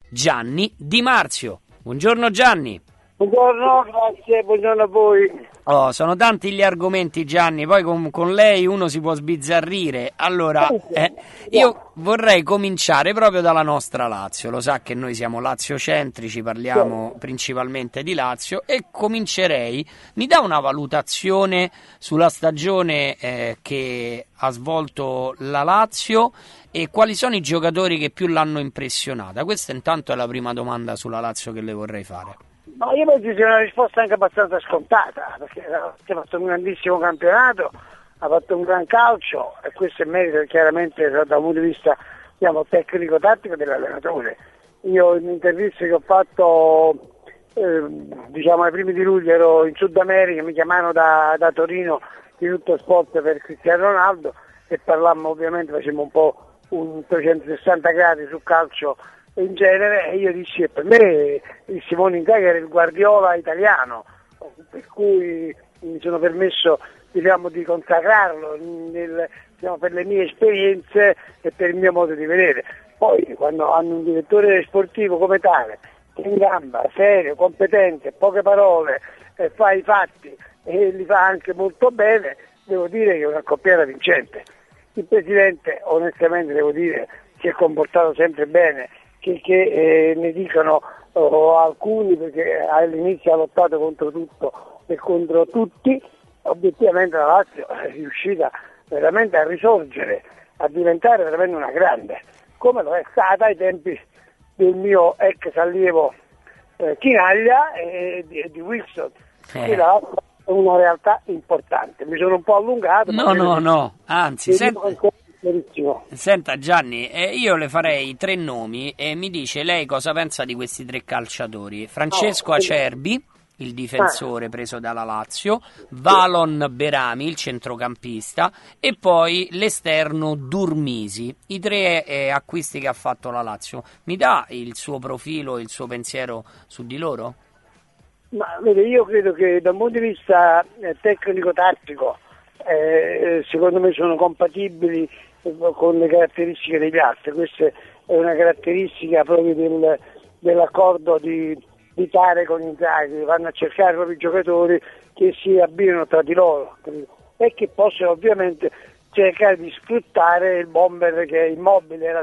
Gianni Di Marzio. Buongiorno Gianni. Buongiorno, grazie, buongiorno a voi. Sono tanti gli argomenti, Gianni, poi con lei uno si può sbizzarrire. Allora, io vorrei cominciare proprio dalla nostra Lazio. Lo sa che noi siamo laziocentrici, parliamo principalmente di Lazio, e comincerei. Mi dà una valutazione sulla stagione che ha svolto la Lazio e quali sono i giocatori che più l'hanno impressionata? Questa intanto è la prima domanda sulla Lazio che le vorrei fare. No, io penso sia una risposta anche abbastanza scontata, perché ha fatto un grandissimo campionato, ha fatto un gran calcio, e questo è merito chiaramente dal punto di vista, tecnico-tattico dell'allenatore. Io in interviste che ho fatto ai primi di luglio ero in Sud America, mi chiamarono da Torino di Tutto Sport per Cristiano Ronaldo e parlammo, ovviamente facemmo un po' un 360 gradi sul calcio in genere, e io dissi, per me il Simone Inzaghi era il Guardiola italiano, per cui mi sono permesso di consacrarlo per le mie esperienze e per il mio modo di vedere. Poi quando hanno un direttore sportivo come tale, che in gamba, serio, competente, poche parole, fa i fatti e li fa anche molto bene, devo dire che è una coppiata vincente. Il presidente, onestamente devo dire, si è comportato sempre bene, che ne dicono alcuni, perché all'inizio ha lottato contro tutto e contro tutti. Obiettivamente la Lazio è riuscita veramente a risorgere, a diventare veramente una grande, come lo è stata ai tempi del mio ex allievo Chinaglia e di Wilson, che è una realtà importante. Mi sono un po' allungato. No, anzi, senta Gianni, io le farei 3 nomi e mi dice lei cosa pensa di questi 3 calciatori. Francesco Acerbi, il difensore preso dalla Lazio, Valon Berami, il centrocampista, e poi l'esterno Durmisi, i 3 acquisti che ha fatto la Lazio. Mi dà il suo profilo, il suo pensiero su di loro? Ma vede, io credo che da un punto di vista tecnico-tattico secondo me sono compatibili con le caratteristiche degli altri. Questa è una caratteristica proprio dell'accordo di Tare con Inzaghi, vanno a cercare proprio i giocatori che si abbinano tra di loro e che possono ovviamente cercare di sfruttare il bomber che è Immobile, il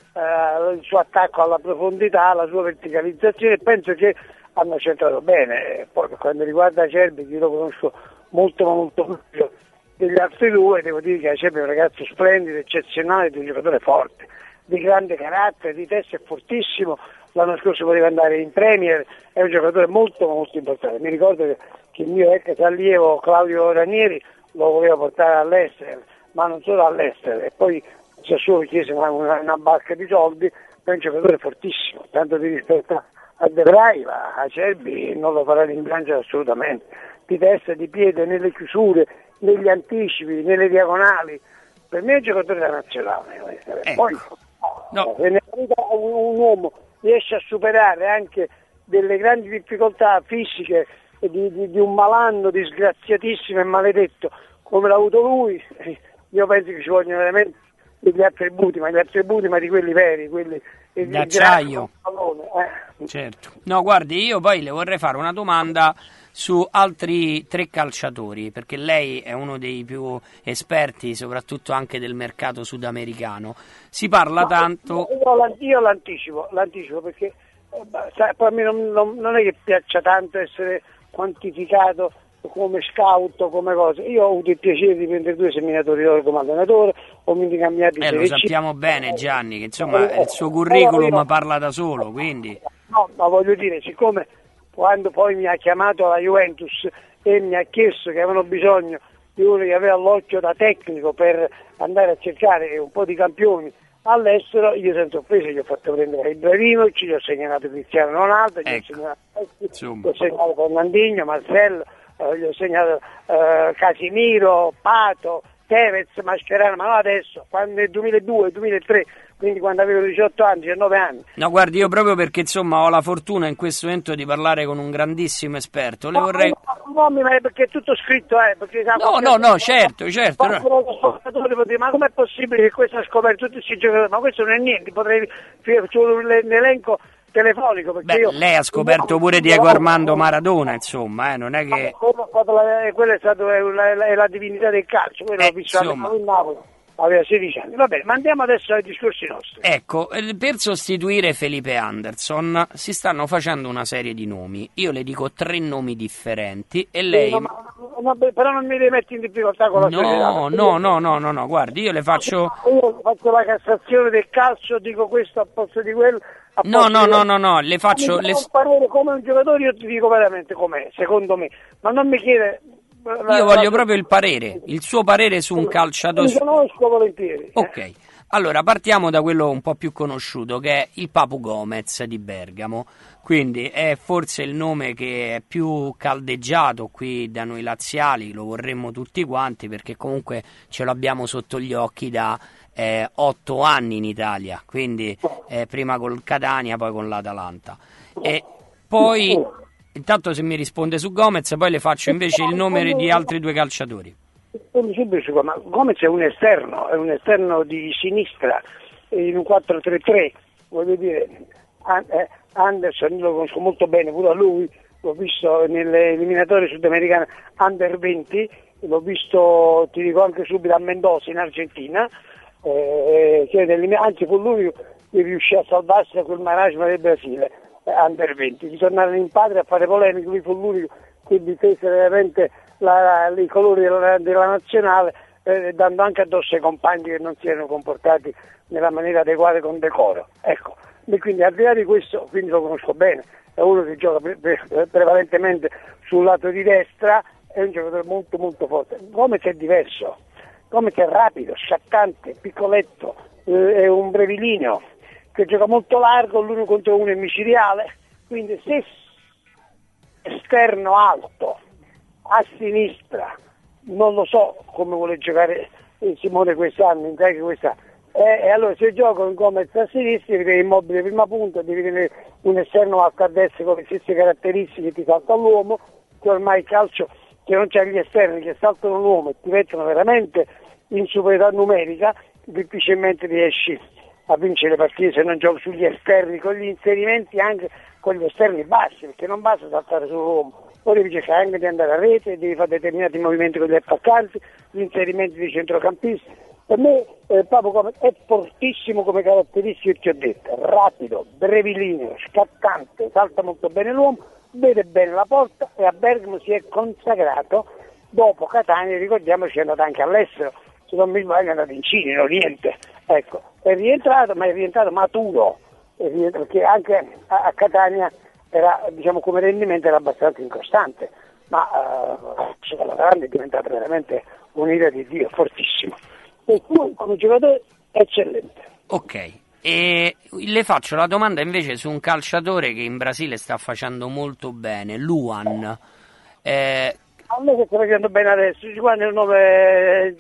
suo attacco alla profondità, la sua verticalizzazione. Penso che hanno centrato bene. Poi per quanto riguarda Acerbi, io lo conosco molto meglio degli altri 2, devo dire che Acerbi è un ragazzo splendido, eccezionale, di un giocatore forte, di grande carattere, di testa, è fortissimo. L'anno scorso poteva andare in Premier, è un giocatore molto importante. Mi ricordo che il mio ex allievo Claudio Ranieri lo voleva portare all'estero, ma non solo all'estero, e poi Sassuolo chiese una barca di soldi, è un giocatore fortissimo, tanto di rispetto a De Vrij, ma Acerbi non lo farà rimpiangere assolutamente, di testa, di piede, nelle chiusure, negli anticipi, nelle diagonali. Per me è un giocatore da nazionale. Poi se nella vita un uomo riesce a superare anche delle grandi difficoltà fisiche di un malanno disgraziatissimo e maledetto come l'ha avuto lui, io penso che ci vogliono veramente degli attributi, ma di quelli veri, quelli d'acciaio. Certo. No, guardi, io poi le vorrei fare una domanda su altri 3 calciatori, perché lei è uno dei più esperti, soprattutto anche del mercato sudamericano. Si parla tanto. Io l'anticipo perché poi a me non è che piaccia tanto essere quantificato come scout o come cosa. Io ho avuto il piacere di prendere 2 seminatori d'oro come allenatore, ho vinto cambiati lo sappiamo bene Gianni, che insomma il suo curriculum parla da solo, quindi no, ma voglio dire, siccome quando poi mi ha chiamato la Juventus e mi ha chiesto che avevano bisogno di uno che aveva l'occhio da tecnico per andare a cercare un po' di campioni all'estero, io senza offesa gli ho fatto prendere Ibrahimovic, gli ho segnalato Cristiano Ronaldo, gli ho segnalato Fernandinho, Marcelo, gli ho segnato Casimiro, Pato, Tevez, Mascherano, ma non adesso, quando nel 2002, 2003, quindi quando avevo 18 anni, 19 anni. No, guardi, io proprio perché insomma ho la fortuna in questo momento di parlare con un grandissimo esperto, le vorrei... No, perché è tutto scritto, perché... No, certo. Ma com'è possibile che questo ha scoperto tutti questi giocatori? Ma questo non è niente, ci vuole un elenco telefonico. Perché lei ha scoperto pure Diego Armando Maradona, insomma, non è che... Quella è stata è la divinità del calcio, quello l'ho visto a Napoli. Aveva 16 anni. Va bene, ma andiamo adesso ai discorsi nostri. Ecco, per sostituire Felipe Anderson si stanno facendo una serie di nomi. Io le dico 3 nomi differenti e lei... però non mi devi mettere in difficoltà con la società. No, guardi, io le faccio... Io faccio la Cassazione del calcio, dico questo a posto di quello... No, le faccio... Un parere come un giocatore, io ti dico veramente com'è, secondo me. Ma non mi chiede... Io voglio proprio il parere, il suo parere su un calciatore. Mi conosco volentieri. Ok, allora partiamo da quello un po' più conosciuto, che è il Papu Gomez di Bergamo. Quindi è forse il nome che è più caldeggiato qui da noi laziali, lo vorremmo tutti quanti perché comunque ce l'abbiamo sotto gli occhi da 8 anni in Italia, quindi prima col Catania, poi con l'Atalanta. E poi... Intanto se mi risponde su Gomez, poi le faccio invece il nome di altri 2 calciatori. Ma Gomez è un esterno di sinistra, in un 4-3-3, voglio dire, Anderson lo conosco molto bene, pure a lui, l'ho visto nelle eliminatorie sudamericane Under 20, l'ho visto, ti dico anche subito, a Mendoza in Argentina, anzi fu lui che riuscì a salvarsi da quel marasma del Brasile. Under 20, di tornare in patria a fare polemiche, lui fu l'unico che difese veramente i colori della nazionale, dando anche addosso ai compagni che non si erano comportati nella maniera adeguata con decoro. Ecco, e quindi al di là di questo, quindi lo conosco bene, è uno che gioca prevalentemente sul lato di destra, è un giocatore molto molto forte. Gomez è diverso, Gomez è rapido, sciaccante, piccoletto, è un brevilineo che gioca molto largo, l'1 contro 1 è micidiale, quindi se esterno alto a sinistra, non lo so come vuole giocare Simone quest'anno, e allora se gioca un Gomez a sinistra devi tenere Immobile prima punta, devi tenere un esterno alto a destra con le stesse caratteristiche che ti salta l'uomo, che ormai il calcio che non c'è gli esterni che saltano l'uomo e ti mettono veramente in superiorità numerica, difficilmente riesci a vincere le partite se non giochi sugli esterni, con gli inserimenti anche con gli esterni bassi, perché non basta saltare sull'uomo, poi devi cercare anche di andare a rete, devi fare determinati movimenti con gli attaccanti, gli inserimenti dei centrocampisti. Per me Papu Gomez è fortissimo come caratteristiche, ti ho detto, rapido, brevilineo, scattante, salta molto bene l'uomo, vede bene la porta e a Bergamo si è consacrato dopo Catania, ricordiamoci è andato anche all'estero, se non mi sbaglio è andato in Cina, in Oriente, ecco, è rientrato maturo, perché anche a Catania era, diciamo, come rendimento era abbastanza incostante, ma la grande è diventata veramente un'ira di Dio, fortissimo. E tu come giocatore eccellente. Ok, e le faccio la domanda invece su un calciatore che in Brasile sta facendo molto bene, Luan. A me che sta facendo bene adesso, quando il nome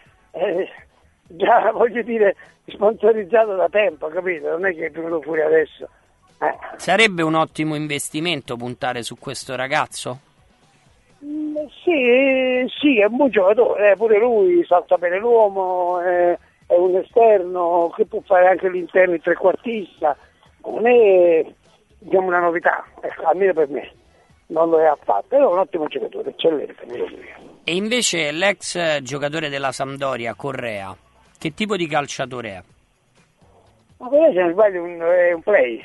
già voglio dire sponsorizzato da tempo, capito? Non è che è venuto fuori adesso. Sarebbe un ottimo investimento puntare su questo ragazzo? Sì, è un buon giocatore, pure lui salta bene l'uomo, è un esterno che può fare anche l'interno il trequartista, non è, diciamo, una novità, almeno per me non lo è affatto, è un ottimo giocatore, eccellente. E invece l'ex giocatore della Sampdoria, Correa, che tipo di calciatore è? Ma Correa, se non sbaglio, è un play,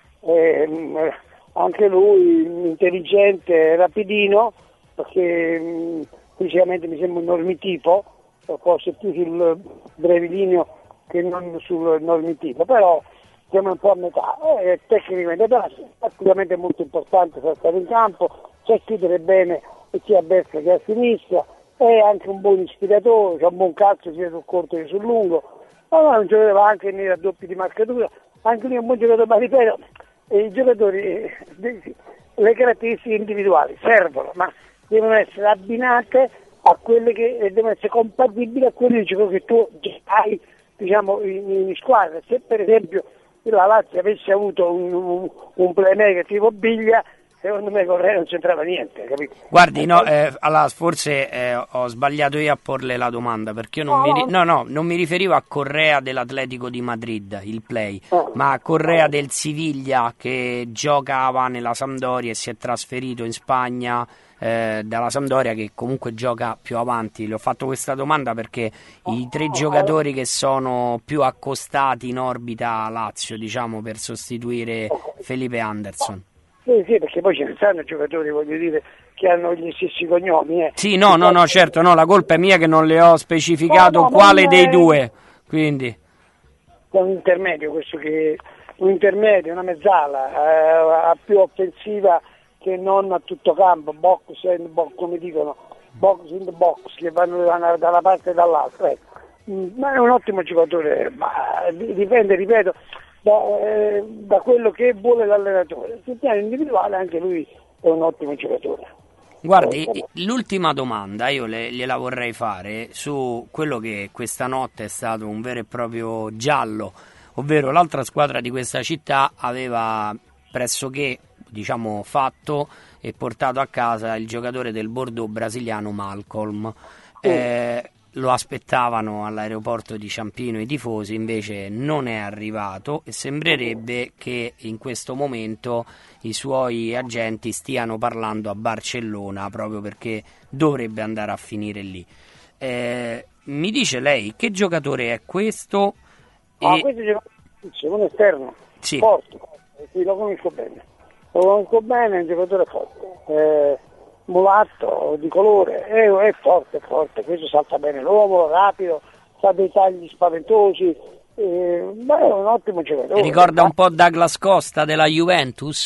anche lui intelligente, rapidino, perché fisicamente mi sembra un normitipo, forse più sul brevilineo che non sul normitipo, però siamo un po' a metà, tecnicamente però praticamente è molto importante per stare in campo, sa chiudere bene sia a destra che a sinistra, è anche un buon ispiratore, c'ha un buon calcio sia sul corto che sul lungo, ma non giocava anche nei raddoppi di marcatura, anche lui è un buon giocatore, ma ripeto, i giocatori, le caratteristiche individuali servono, ma devono essere abbinate a quelle che devono essere compatibili a quelli di gioco che tu hai, diciamo, in squadra. Se per esempio la Lazio avesse avuto un playmaker tipo Biglia, secondo me Correa non c'entrava niente, capito? Guardi, no, allora, forse ho sbagliato io a porle la domanda, perché io non mi riferivo a Correa dell'Atletico di Madrid, il play, ma a Correa del Siviglia, che giocava nella Sampdoria e si è trasferito in Spagna dalla Sampdoria, che comunque gioca più avanti. Le ho fatto questa domanda perché i tre giocatori che sono più accostati in orbita Lazio, diciamo, per sostituire Felipe Anderson. Sì, perché poi ce ne stanno giocatori, voglio dire, che hanno gli stessi cognomi. Sì, no, certo, no, la colpa è mia che non le ho specificato quale dei due, quindi... È un intermedio, una mezzala, più offensiva che non a tutto campo, box and box, come dicono, box in the box, che vanno da una parte e dall'altra. Ma è un ottimo giocatore, ma dipende, ripeto, da quello che vuole l'allenatore. Sul piano individuale anche lui è un ottimo giocatore. Guardi, l'ultima domanda io gliela vorrei fare su quello che questa notte è stato un vero e proprio giallo, ovvero l'altra squadra di questa città aveva pressoché, diciamo, fatto e portato a casa il giocatore del Bordeaux brasiliano Malcolm. Lo aspettavano all'aeroporto di Ciampino i tifosi, invece non è arrivato e sembrerebbe che in questo momento i suoi agenti stiano parlando a Barcellona proprio perché dovrebbe andare a finire lì. Mi dice lei che giocatore è questo? Questo è un esterno, sì. Forte, sì, lo conosco bene, è un giocatore forte, mulatto, di colore, è forte, questo salta bene l'uomo, rapido, fa dei tagli spaventosi, ma è un ottimo giocatore. Ricorda un po' Douglas Costa della Juventus?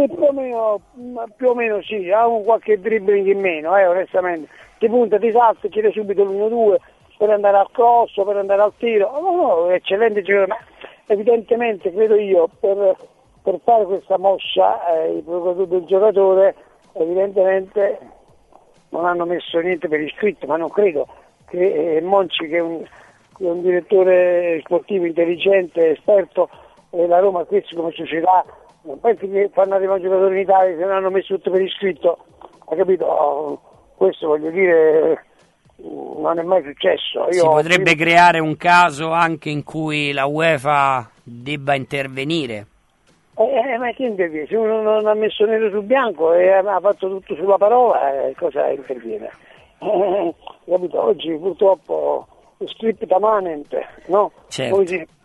Più o meno sì, ha qualche dribbling in meno, onestamente, ti punta, ti salta, chiede subito l'1-2 per andare al cross, per andare al tiro, no, è eccellente giocatore, ma evidentemente credo io per fare questa mossa i procuratori del giocatore evidentemente non hanno messo niente per iscritto, ma non credo che Monci, che è un direttore sportivo intelligente, esperto, e la Roma questo come società, non pensi che fanno arrivare un giocatore in Italia se non hanno messo tutto per iscritto, hai capito? Questo, voglio dire, non è mai successo. Si potrebbe creare un caso anche in cui la UEFA debba intervenire. Ma chi interviene? Se uno non ha messo nero su bianco e ha fatto tutto sulla parola, cosa interviene? Capito? Oggi purtroppo script manent, no? Certo.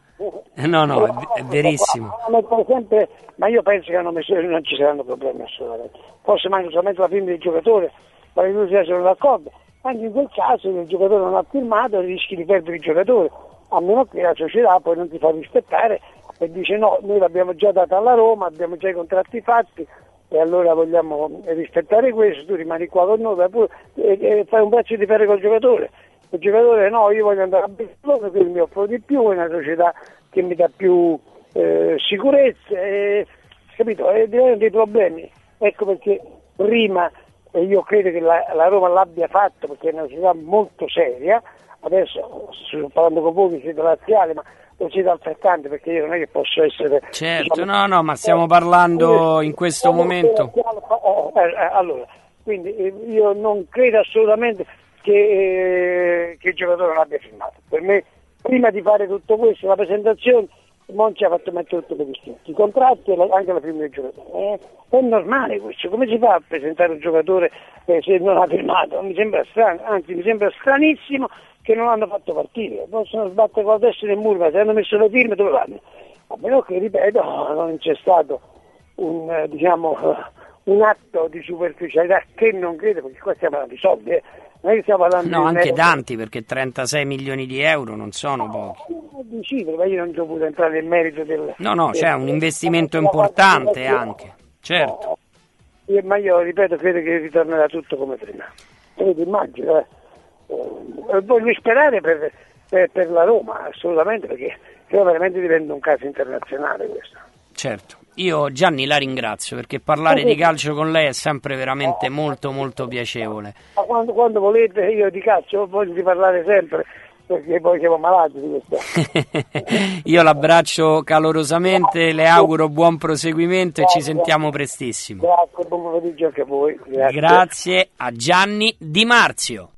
No, è verissimo. Ma io penso che non ci saranno problemi assolutamente. Forse manca solamente la firma del giocatore, ma le due sono d'accordo. Anche in quel caso, se il giocatore non ha firmato, rischi di perdere il giocatore, a meno che la società poi non ti fa rispettare e dice no, noi l'abbiamo già data alla Roma, abbiamo già i contratti fatti e allora vogliamo rispettare questo, tu rimani qua con noi e fai un braccio di ferro col giocatore. Il giocatore no, io voglio andare a Barcellona, quindi mi offro di più, è una società che mi dà più sicurezza, capito? E diventano dei problemi. Ecco perché prima, e io credo che la Roma l'abbia fatto perché è una società molto seria, adesso sto parlando con voi, siete laziali, ma lo siete altrettanto perché io non è che posso essere... Certo, no, ma stiamo parlando in questo momento... Allora, quindi io non credo assolutamente che il giocatore non abbia firmato. Per me, prima di fare tutto questo, la presentazione, Monci ha fatto mettere tutto per iscritto, i contratti e anche la firma del giocatore. È normale questo, come si fa a presentare un giocatore se non ha firmato? Mi sembra strano, anzi mi sembra stranissimo che non hanno fatto partire, possono sbattere con la testa nel muro, ma se hanno messo le firme dove vanno? A meno che, ripeto, non c'è stato un atto di superficialità che non credo, perché qua stiamo parlando di soldi, non è che stiamo parlando no, anche tanti, perché 36 milioni di euro non sono pochi. Di cifre, ma io non ho potuto entrare nel merito del... No, c'è un investimento importante anche, certo. Ma io, ripeto, credo che ritornerà tutto come prima. Immagino, voglio sperare per la Roma, assolutamente, perché credo veramente diventa un caso internazionale questo. Certo, io Gianni la ringrazio perché parlare di calcio con lei è sempre veramente molto molto piacevole. Quando volete io di calcio voglio parlare sempre, perché poi siamo malati di questo. Io l'abbraccio calorosamente, le auguro buon proseguimento e ci sentiamo prestissimo. Grazie, buon pomeriggio anche a voi. Grazie a Gianni Di Marzio.